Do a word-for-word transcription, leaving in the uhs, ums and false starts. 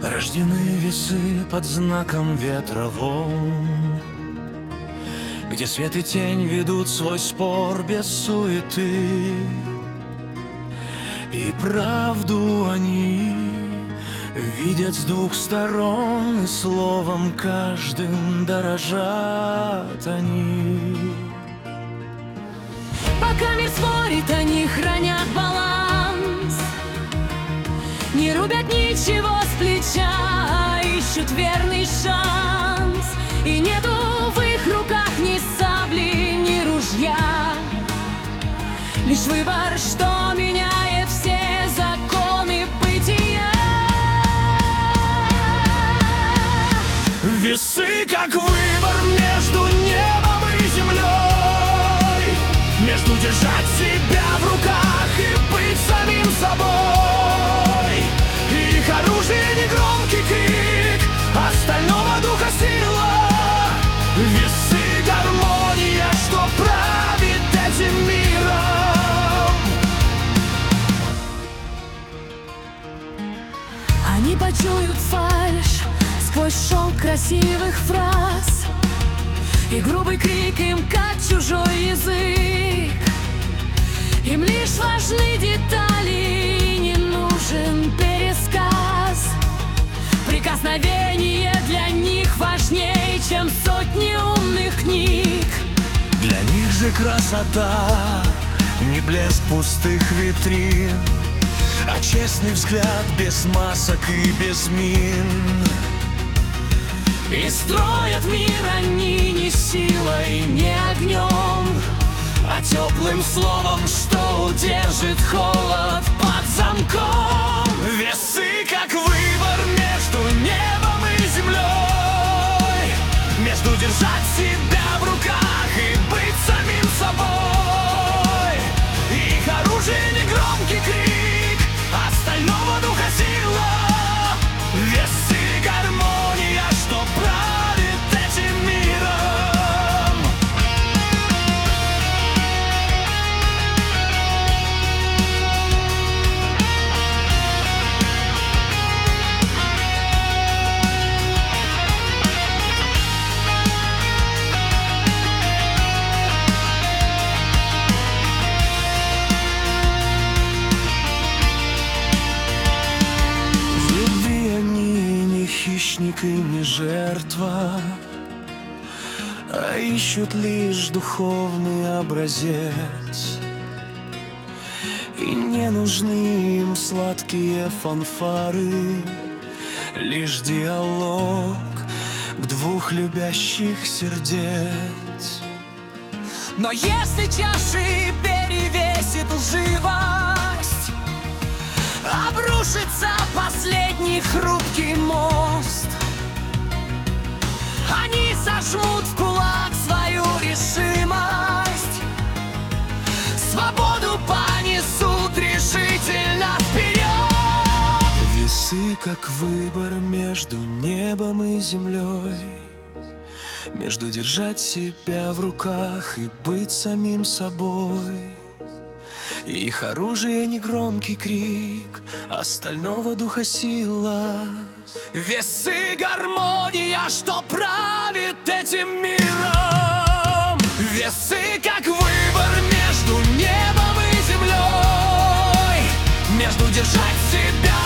Рождены весы под знаком ветра волн, где свет и тень ведут свой спор без суеты. И правду они видят с двух сторон, и словом каждым дорожат они. Пока мир спорит, они хранят баланс, не рубят ничего с плеча, а ищут верный шанс. И нету в их руках ни сабли, ни ружья, лишь выбор, что меняет все законы бытия. Весы, как выбор между небом и землей, между держать себя в руках и быть самим собой. Их оружие не громкий крик, остального духа сила. Весы — гармония, что правит этим миром. Они почуют фальшь сквозь шелк красивых фраз, и грубый крик им как чужой язык. Им лишь важны детали, не нужен пересказ. Прикосновение для них важнее, чем сотни умных книг. Для них же красота не блеск пустых витрин, а честный взгляд без масок и без мин. И строят мир они не силой, не огнем, а теплым словом, что удержит холод под замком. Весы, как выбор между небом и землей, между держать себя в руках и быть самим собой. Их оружие не громкий крик, остального духа сила. Весы — гармония, что правит этим миром. Хищник и не жертва, а ищут лишь духовный образец. И не нужны им сладкие фанфары, лишь диалог к двух любящих сердец. Но если чаши перевесит лживость, обрушится последний хрупкий мост. Они сожмут в кулак свою решимость, свободу понесут решительно вперед. Весы, как выбор между небом и землей, между держать себя в руках и быть самим собой. Их оружие не громкий крик, остального духа сила. Весы — гармония, что правит этим миром. Весы, как выбор между небом и землей, между держать себя